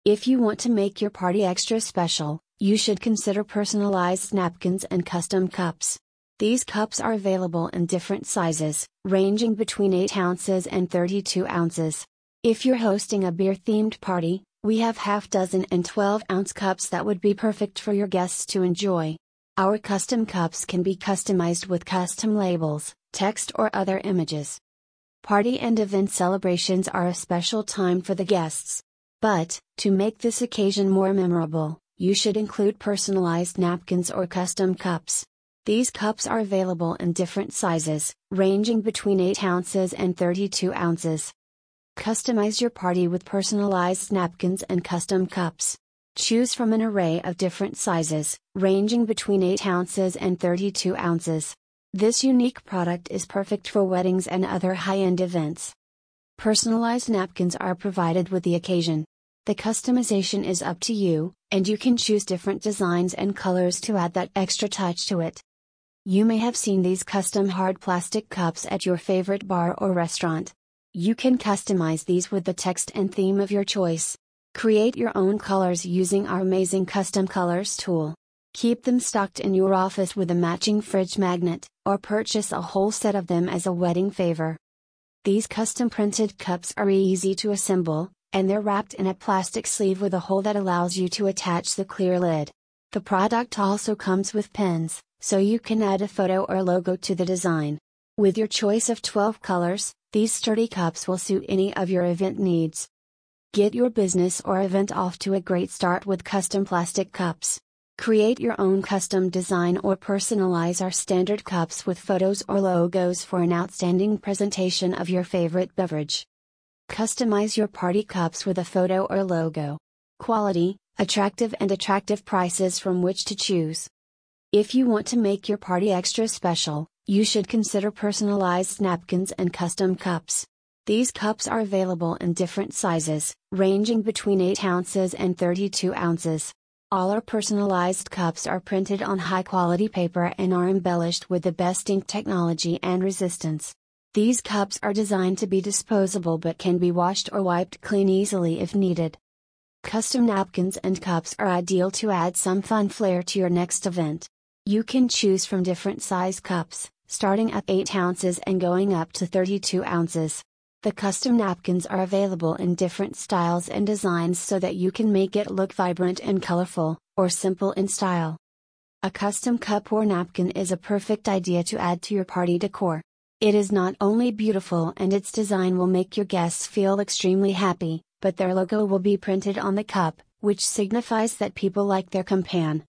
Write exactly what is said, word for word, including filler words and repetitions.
If you want to make your party extra special, you should consider personalized napkins and custom cups. These cups are available in different sizes, ranging between eight ounces and thirty-two ounces. If you're hosting a beer-themed party, we have half dozen and twelve ounce cups that would be perfect for your guests to enjoy. Our custom cups can be customized with custom labels, text or other images. Party and event celebrations are a special time for the guests. But, to make this occasion more memorable, you should include personalized napkins or custom cups. These cups are available in different sizes, ranging between eight ounces and thirty-two ounces. Customize your party with personalized napkins and custom cups. Choose from an array of different sizes, ranging between eight ounces and thirty-two ounces. This unique product is perfect for weddings and other high-end events. Personalized napkins are provided with the occasion. The customization is up to you, and you can choose different designs and colors to add that extra touch to it. You may have seen these custom hard plastic cups at your favorite bar or restaurant. You can customize these with the text and theme of your choice. Create your own colors using our amazing Custom Colors tool. Keep them stocked in your office with a matching fridge magnet, or purchase a whole set of them as a wedding favor. These custom printed cups are easy to assemble, and they're wrapped in a plastic sleeve with a hole that allows you to attach the clear lid. The product also comes with pins, so you can add a photo or logo to the design. With your choice of twelve colors, these sturdy cups will suit any of your event needs. Get your business or event off to a great start with custom plastic cups. Create your own custom design or personalize our standard cups with photos or logos for an outstanding presentation of your favorite beverage. Customize your party cups with a photo or logo. Quality, attractive and attractive prices from which to choose. If you want to make your party extra special, you should consider personalized napkins and custom cups. These cups are available in different sizes, ranging between eight ounces and thirty-two ounces. All our personalized cups are printed on high-quality paper and are embellished with the best ink technology and resistance. These cups are designed to be disposable but can be washed or wiped clean easily if needed. Custom napkins and cups are ideal to add some fun flair to your next event. You can choose from different size cups, starting at eight ounces and going up to thirty-two ounces. The custom napkins are available in different styles and designs so that you can make it look vibrant and colorful, or simple in style. A custom cup or napkin is a perfect idea to add to your party decor. It is not only beautiful and its design will make your guests feel extremely happy, but their logo will be printed on the cup, which signifies that people like their companion.